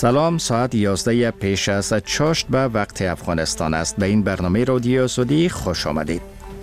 سلام، ساعت 11 پیش از چاشت به وقت افغانستان است. به این برنامه رادیو سعودی خوش آمدید.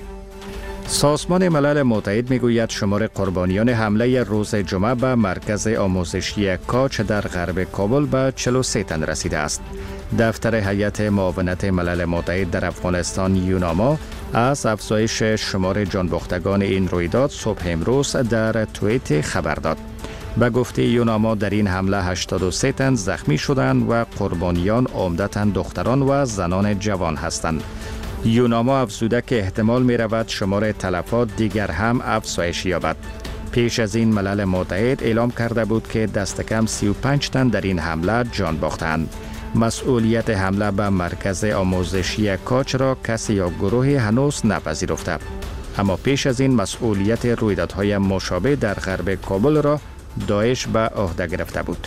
سازمان ملل متحد میگوید شمار قربانیان حمله روز جمعه به مرکز آموزشی کاچ در غرب کابل به 43 تن رسیده است. دفتر هیئت معاونت ملل متحد در افغانستان یوناما از افزایش شمار جانباختگان این رویداد صبح امروز در توییت خبر داد. به گفته یوناما در این حمله 83 تن زخمی شدند و قربانیان عمدتاً دختران و زنان جوان هستند. یوناما افزوده که احتمال می رود شمار تلفات دیگر هم افزایش یابد. پیش از این ملل متحد اعلام کرده بود که دست کم 35 تن در این حمله جان باختند. مسئولیت حمله به مرکز آموزشی کاچ را کسی یا گروهی هنوز نپذیرفته. اما پیش از این مسئولیت رویدادهای مشابه در غرب کابل را داعش به عهده گرفته بود.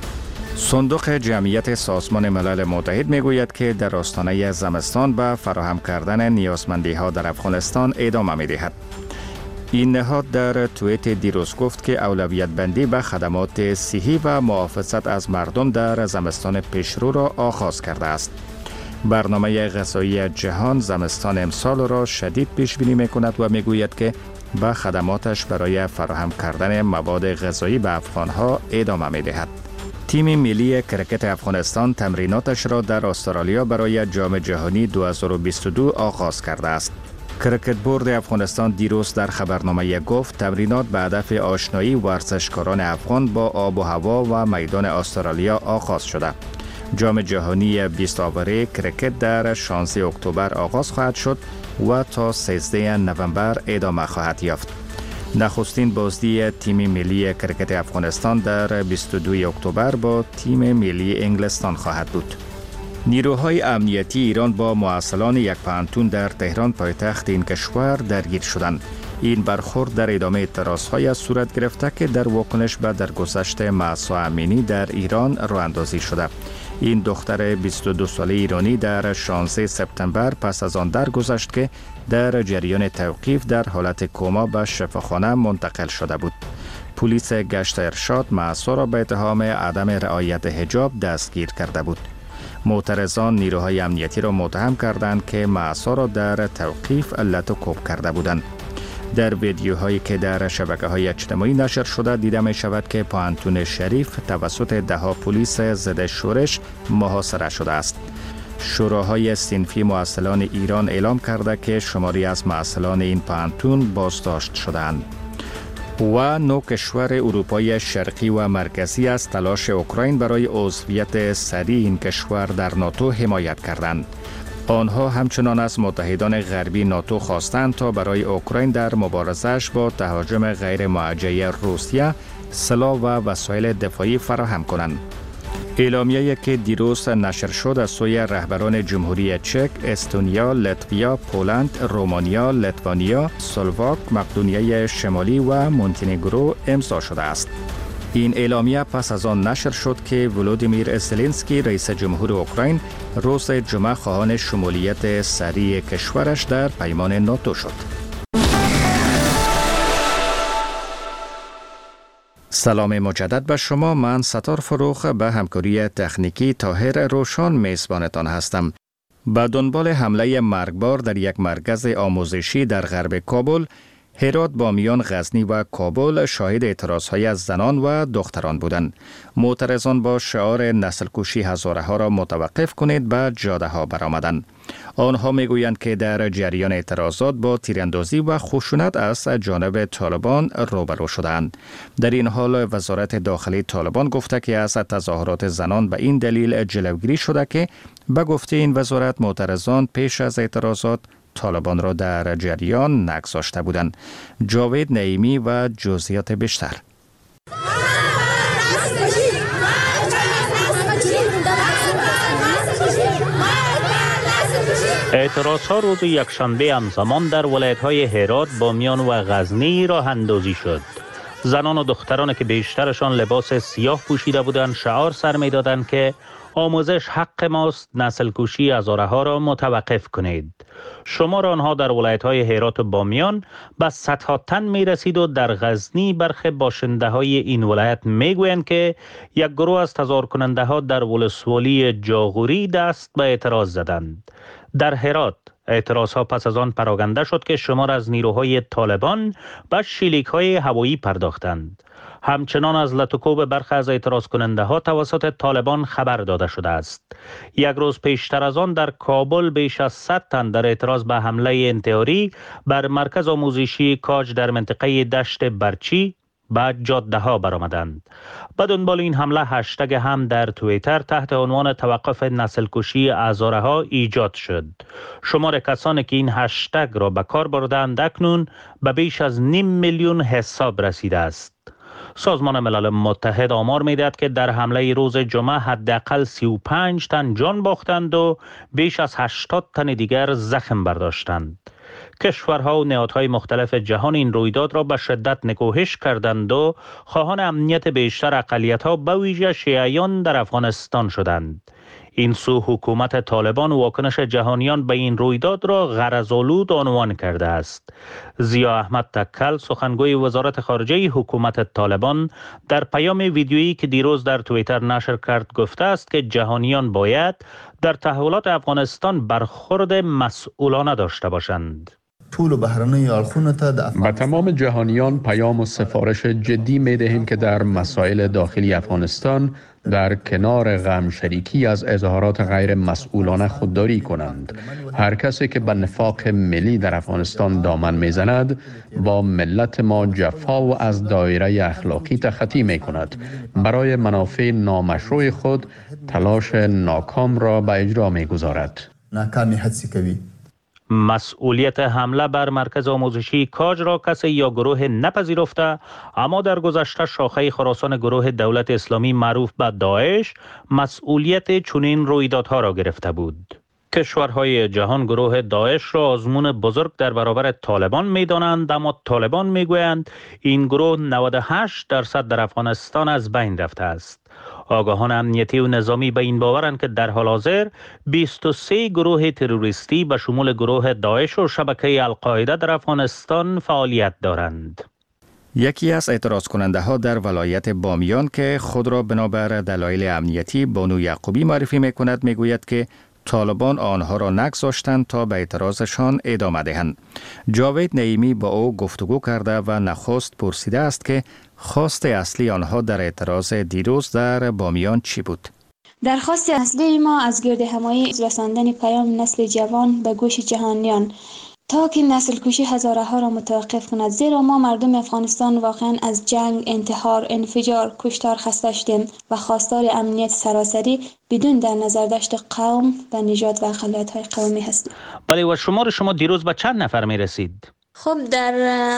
صندوق جمعیت سازمان ملل متحد میگوید که در آستانه زمستان به فراهم کردن نیازمندی‌ها در افغانستان ادامه می‌دهد. این نهاد در توییت دیروز گفت که اولویت بندی به خدمات صحی و محافظت از مردم در زمستان پیشرو را آغاز کرده است. برنامه غذایی جهان زمستان امسال را شدید پیش بینی می‌کند و میگوید که به خدماتش برای فراهم کردن مواد غذایی به افغانها ادامه می‌دهد. تیم ملی کرکت افغانستان تمریناتش را در استرالیا برای جام جهانی 2022 آغاز کرده است. کرکت بورد افغانستان دیروز در خبرنامه گفت تمرینات به هدف آشنایی ورزشکاران افغان با آب و هوا و میدان استرالیا آغاز شده. جام جهانی 20 آوره کرکت در 16 اکتبر آغاز خواهد شد و تا 13 نوامبر ادامه خواهد یافت. نخستین بازی تیم ملی کرکت افغانستان در 22 اکتبر با تیم ملی انگلستان خواهد بود. نیروهای امنیتی ایران با معسلان یک پانتون در تهران پایتخت این کشور درگیر شدند. این برخورد در ادامه اعتراضهای صورت گرفته که در واکنش به درگذشت مهسا امینی در ایران راه اندازی شده. این دختر 22 ساله ایرانی در 16 سپتامبر پس از آن درگذشت که در جریان توقیف در حالت کما به شفاخانه منتقل شده بود. پلیس گشت ارشاد مهسا را به اتهام عدم رعایت حجاب دستگیر کرده بود. معترضان نیروهای امنیتی را متهم کردند که مهسا را در توقیف علت و کوب کرده بودند. در ویدیوهایی که در شبکه‌های اجتماعی نشر شده دیده می شود که پانتون شریف توسط دهها پلیس ضد شورش محاصره شده است. شوراهای صنفی معسلان ایران اعلام کرده که شماری از معسلان این پانتون بازداشت شدند. و 9 کشور اروپای شرقی و مرکزی از تلاش اوکراین برای عضویت سریع این کشور در ناتو حمایت کردند. آنها همچنان از متحدان غربی ناتو خواستند تا برای اوکراین در مبارزه‌اش با تهاجم غیر موجه روسیه سلاح و وسایل دفاعی فراهم کنند. اعلامیه‌ای که دیروز نشر شد از سوی رهبران جمهوری چک، استونیا، لتویا، پولند، رومانیا، لیتوانیا، اسلواک، مقدونیه شمالی و مونتنگرو امضا شده است. این اعلامیه پس از آن نشر شد که ولودیمیر زلنسکی رئیس جمهور اوکراین روز جمعه خواهان شمولیت سریع کشورش در پیمان ناتو شد. سلام مجدد به شما. من ستار فروخ به همکاری تکنیکی طاهر روشان میزبانتان هستم. به دنبال حمله مرگبار در یک مرکز آموزشی در غرب کابل، هرات، بامیان، غزنی و کابل شاهد اعتراضهای از زنان و دختران بودند. معترضان با شعار نسل کشی هزاره ها را متوقف کنید به جاده ها برآمدند. آنها میگویند که در جریان اعتراضات با تیراندازی و خشونت از جانب طالبان روبرو شدند. در این حال وزارت داخلی طالبان گفته که از تظاهرات زنان به این دلیل جلوگیری شده که به گفته این وزارت معترضان پیش از اعتراضات طالبان را در جریان نگذاشته بودند. جاوید نعیمی و جزئیات بیشتر. اعتراضها روز یکشنبه همزمان در ولایت‌های هرات، بامیان و غزنی راه اندازی شد. زنان و دختران که بیشترشان لباس سیاه پوشیده بودند شعار سر می‌دادند که آموزش حق ماست، نسل کشی هزارها را متوقف کنید. شمار آنها در ولایت‌های هرات و بامیان به صدها تن می رسید و در غزنی برخی باشنده های این ولایت می گویند که یک گروه از تظاهر کننده ها در ولسوالی جاغوری دست به اعتراض زدند. در هرات اعتراض ها پس از آن پراکنده شد که شمار از نیروهای طالبان به شلیک های هوایی پرداختند. همچنان از لطوکوب برخی از اعتراض کننده ها توسط طالبان خبر داده شده است. یک روز پیشتر از آن در کابل بیش از 100 تن در اعتراض به حمله انتحاری بر مرکز آموزشی کاج در منطقه دشت برچی به جاده ها برآمدند. به دنبال این حمله هشتگ هم در توییتر تحت عنوان توقف نسل کشی هزارها ایجاد شد. شمار کسانی که این هشتگ را به کار بردند اکنون به بیش از 500,000 حساب رسیده است. سازمان ملل متحد آمار می‌دهد که در حمله روز جمعه حداقل 35 تن جان باختند و بیش از 80 تن دیگر زخم برداشتند. کشورها و نهادهای مختلف جهان این رویداد را به شدت نکوهش کردند و خواهان امنیت بیشتر اقلیت‌ها به ویژه شیعیان در افغانستان شدند. این سو حکومت طالبان واکنش جهانیان به این رویداد را غرض‌آلود عنوان کرده است. ضیا احمد تکل سخنگوی وزارت خارجه حکومت طالبان در پیام ویدیویی که دیروز در توییتر نشر کرد گفته است که جهانیان باید در تحولات افغانستان برخورد مسئولانه داشته باشند. به تمام جهانیان پیام و سفارش جدی می دهیم که در مسائل داخلی افغانستان در کنار غم شریکی از اظهارات غیر مسئولانه خودداری کنند. هر کسی که به نفاق ملی در افغانستان دامن میزند با ملت ما جفا و از دایره اخلاقی تخطی می کند. برای منافع نامشروع خود تلاش ناکام را به اجرا می گذارد. مسئولیت حمله بر مرکز آموزشی کاج را کسی یا گروه نپذیرفته، اما در گذشته شاخه خراسان گروه دولت اسلامی معروف به داعش مسئولیت چنین رویدادها را گرفته بود. کشورهای جهان گروه داعش را آزمون بزرگ در برابر طالبان می دانند، اما طالبان می گویند این گروه 98% در افغانستان از بین رفته است. آگاهان امنیتی و نظامی به این باورند که در حال حاضر 23 گروه تروریستی به شمول گروه داعش و شبکه القاعده در افغانستان فعالیت دارند. یکی از اعتراض کننده ها در ولایت بامیان که خود را بنابر دلایل امنیتی بانو یعقوبی معرفی می کند می گوید که طالبان آنها را نگذاشتند تا به اعتراضشان ادامه دهند. جاوید نعیمی با او گفتگو کرده و نخست پرسیده است که خواست اصلی آنها در اعتراض دیروز در بامیان چی بود؟ درخواست اصلی ما از گرد همایی رساندن پیام نسل جوان به گوش جهانیان تا که نسل کشی هزارها را متوقف کند، زیرا ما مردم افغانستان واقعا از جنگ، انتحار، انفجار، کشتار خسته شدیم و خواستار امنیت سراسری بدون در نظر داشت قوم و نژاد و اقلیت‌های قومی هستیم. بله، و شما دیروز به چند نفر می رسید؟ خب در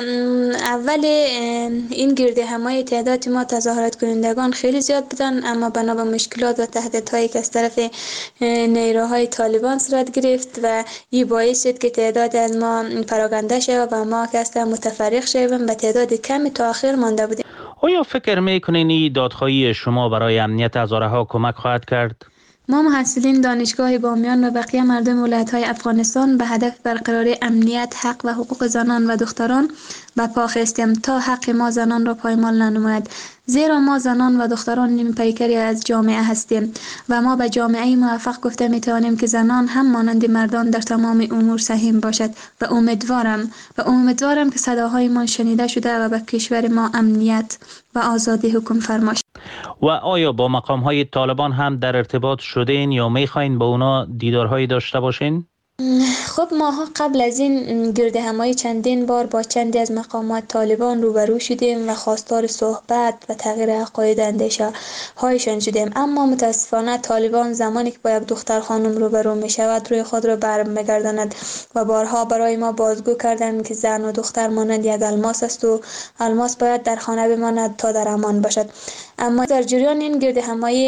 اول این گرد همایی تعداد ما تظاهرات کنندگان خیلی زیاد بودن، اما بنا به مشکلات و تهدیدهایی که از طرف نیروهای طالبان صورت گرفت و این باعث شد که تعداد از ما پراکنده شد و ما که اصلا متفرق شدیم به تعداد کمی تا آخر مانده بودیم. آیا فکر میکنین این دادخواهی شما برای امنیت هزارها کمک خواهد کرد؟ ما محصلین دانشگاه بامیان و بقیه مردم ولایت‌های افغانستان به هدف برقراری امنیت، حق و حقوق زنان و دختران به پا خستیم تا حق ما زنان را پایمال ننماید، زیرا ما زنان و دختران نیم پیکری از جامعه هستیم و ما به جامعه موفق گفته میتوانیم که زنان هم مانند مردان در تمام امور سهیم باشد و امیدوارم که صداهای ما شنیده شده و به کشور ما امنیت و آزادی حکم فرما شود. و آیا با مقام‌های طالبان هم در ارتباط شدین یا می‌خواین با اونا دیدارهایی داشته باشین؟ خب ماها قبل از این گرد همایی چندین بار با چندی از مقامات طالبان روبرو شدیم و خواستار صحبت و تغییر عقاید اندیشه هایشان شدیم، اما متاسفانه طالبان زمانی که با یک دختر خانم روبرو می شود روی خود را برمیگرداند و بارها برای ما بازگو کردند که زن و دختر مانند یک الماس است و الماس باید در خانه بماند تا در امان باشد. اما در جریان این گرد همایی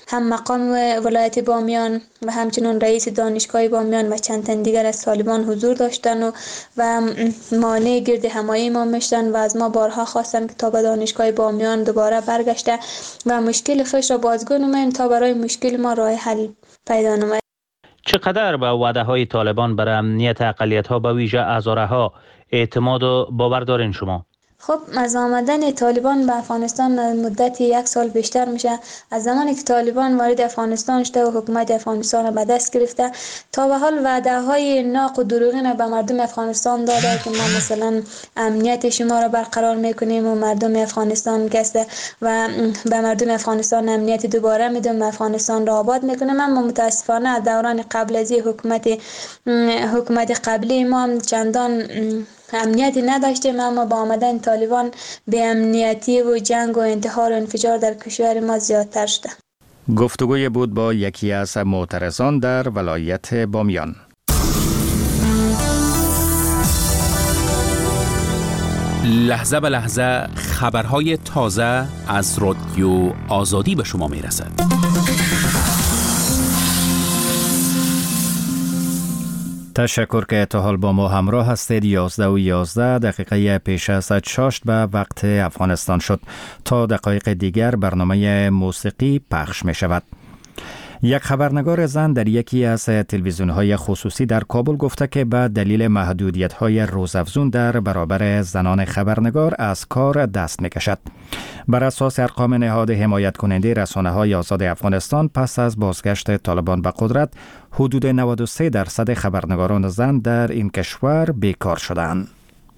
هم مقام ولایت بامیان و همچنین رئیس دانشگاه بامیان و چند تن دیگر از طالبان حضور داشتن و مانع گرد همایی ما میشتن و از ما بارها خواستن که تا به دانشگاه بامیان دوباره برگشته و مشکل خیش را بازگو نماییم تا برای مشکل ما راه حل پیدا نماییم. چقدر به وعده های طالبان برای امنیت اقلیت ها به ویژه هزاره‌ها اعتماد و باور دارین شما؟ خب از آمدن طالبان به افغانستان مدت 1 سال بیشتر میشه. از زمانی که طالبان وارد افغانستان شده و حکومت افغانستان به دست گرفته تا به حال وعده های ناق و دروغین به مردم افغانستان داده که ما مثلا امنیت شما را برقرار میکنیم و مردم افغانستان گسته و به مردم افغانستان امنیت دوباره میدیم و افغانستان را آباد میکنیم. اما متاسفانه از دوران قبل از حکومت قبلی ما چندان امنیتی نداشتیم، اما با آمدن طالبان به امنیتی و جنگ و انتحار و انفجار در کشور ما زیادتر شده. گفتگوی بود با یکی از معترضان در ولایت بامیان. لحظه به لحظه خبرهای تازه از رادیو آزادی به شما میرسد. تشکر که تا حال با ما همراه هستید. 11:11 پیش از چاشت به وقت افغانستان شد. تا دقایق دیگر برنامه موسیقی پخش می شود. یک خبرنگار زن در یکی از تلویزیون‌های خصوصی در کابل گفته که به دلیل محدودیت‌های روزافزون در برابر زنان خبرنگار از کار دست می‌کشد. بر اساس ارقام نهاد حمایت کننده رسانه‌های آزاد افغانستان، پس از بازگشت طالبان به قدرت، حدود 93% خبرنگاران زن در این کشور بیکار شدند.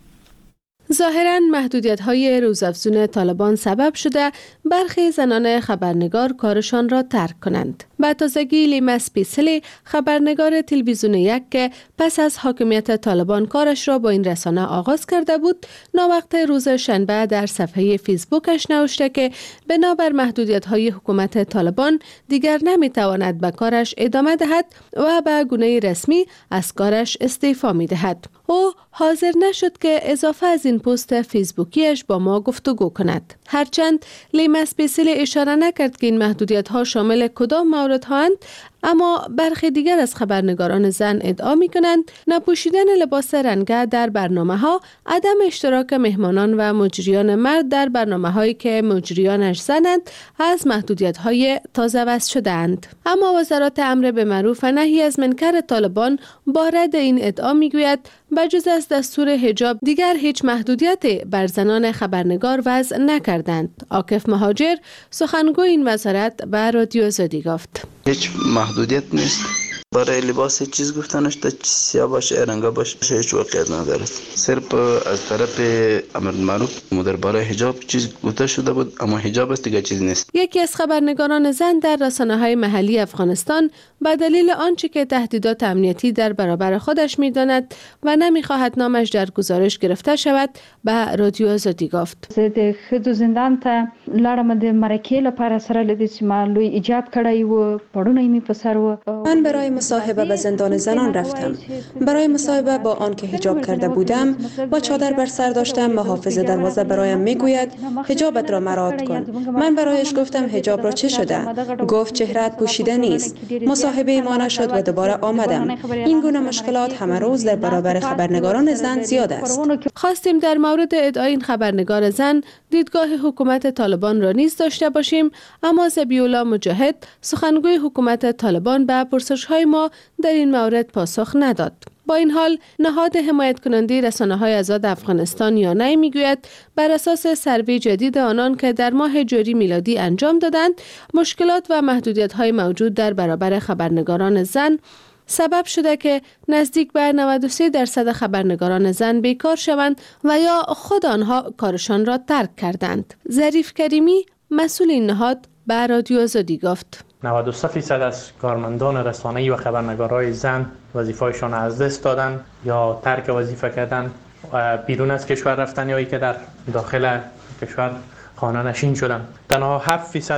ظاهراً محدودیت‌های روزافزون طالبان سبب شده برخی زنان خبرنگار کارشان را ترک کنند. به تازگی لیما سپیسلی، خبرنگار تلویزیون یک که پس از حاکمیت طالبان کارش را با این رسانه آغاز کرده بود، ناوقت روز شنبه در صفحه فیسبوکش نوشته که بنابر محدودیت‌های حکومت طالبان دیگر نمی‌تواند به کارش ادامه دهد و به گونه رسمی از کارش استعفا می‌دهد. او حاضر نشد که اضافه از این پست فیسبوکیش با ما گفتگو کند. هرچند لیما سپیسلی اشاره نکرد که این محدودیت‌ها شامل کدام موردها اند، اما برخی دیگر از خبرنگاران زن ادعا می‌کنند نپوشیدن لباس رنگه در برنامه‌ها، عدم اشتراک مهمانان و مجریان مرد در برنامه‌هایی که مجریانش زنند از محدودیت‌های تازه وضع شده‌اند. اما وزارت امر بالمعروف و نهی از منکر طالبان با رد این ادعا می‌گوید بجز از دستور حجاب دیگر هیچ محدودیتی بر زنان خبرنگار وضع نکردند. عاکف مهاجر، سخنگوی این وزارت، به رادیو آزادی گفت: هیچ محدودیت نیست. برای لباس چیز گفتنش تا سیاه باشه رنگا باشه هیچ واقعیت ندارد. صرف از طرف امر بالمعروف درباره حجاب چیز گفته شده بود، اما حجاب است دیگه چیز نیست. یکی از خبرنگاران زن در رسانه‌های محلی افغانستان به دلیل آنچه که تهدیدات امنیتی در برابر خودش می‌داند و نمی‌خواهد نامش در گزارش گرفته شود، به رادیو آزادی گفت: د خدو زندان ته لاړم د مرکې لپاره سره لدې چې ما لوی ایجاب کړی و پړونه می په سر و. من برای مصاحبه به زندان زنان رفتم. برای مصاحبه با آنکه حجاب کرده بودم با چادر بر سر داشتم، محافظ دروازه برایم میگوید حجابت را مراعات کن. من برایش گفتم حجاب را چه شده؟ گفت چهره‌ات پوشیده نیست. مصاحبه ما نشد و دوباره آمدم. این گونه مشکلات همه روز در برابر خبرنگاران زن زیاد است. خواستیم در مورد ادعای این خبرنگار زن دیدگاه حکومت طالبان را نیز داشته باشیم، اما ذبیح‌الله مجاهد، سخنگوی حکومت طالبان، به پرسش‌های ما در این مورد پاسخ نداد. با این حال نهاد حمایت کننده رسانه‌های آزاد افغانستان یانه میگوید بر اساس سروی جدید آنان که در ماه جاری میلادی انجام دادند، مشکلات و محدودیت‌های موجود در برابر خبرنگاران زن سبب شده که نزدیک به 93% خبرنگاران زن بیکار شوند و یا خود آنها کارشان را ترک کردند. ظریف کریمی، مسئول این نهاد، به رادیو آزادی گفت: 93% از کارمندان رسانه‌ای و خبرنگارای زن وظیفه‌شان از دست دادن یا ترک وظیفه کردن، بیرون از کشور رفتن یا ای که در داخل کشور خانه نشین شدن. تنها 7%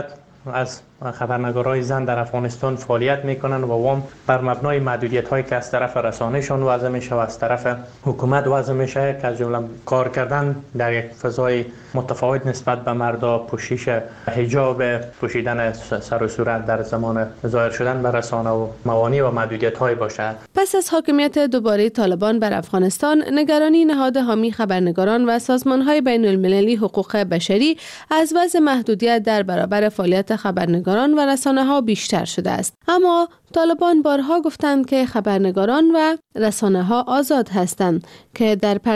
از خبرنگارای زن در افغانستان فعالیت میکنن و وام بر مبنای محدودیت هایی که از طرف رسانه‌شان وضع میشه و از طرف حکومت وضع میشه که از جمله کار کردن در یک فضای متفاوت نسبت به مردا، پوشش حجاب، پوشیدن سر و صورت در زمان ظاهر شدن به رسانه و موانع و محدودیت های باشد. پس از حاکمیت دوباره طالبان بر افغانستان، نگرانی نهاد حامی خبرنگاران و سازمان‌های بین‌المللی حقوق بشری از وضع محدودیت در برابر فعالیت خبرنگاران و رسانه‌ها بیشتر شده است. اما طالبان بارها گفتند که خبرنگاران و رسانه‌ها آزاد هستند که در